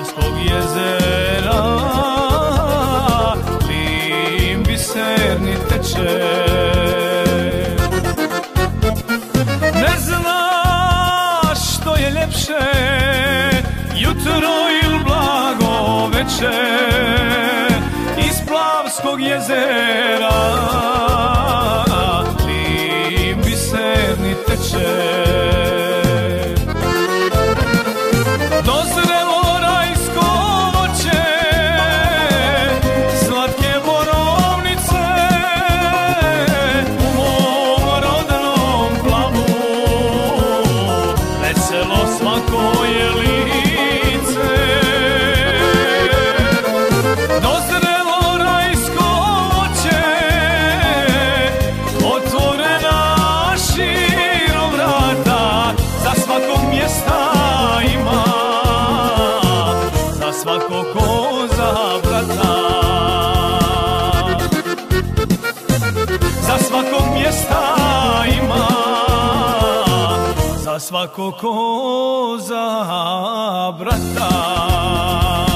Splavskog jezera lim biserni teče. Ne znaš što je ljepše, jutro ili blago večer, iz Splavskog jezera lim biserni teče. Dozrelo rajsko voće, slatke borovnice, u mom rodnom Plavu veselo svako je lice. Dozrelo rajsko voće, otvorena širom vrata, za svakog mjesta ima, za svakog koza brata. Za svakog mjesta ima, za svakog koza brata.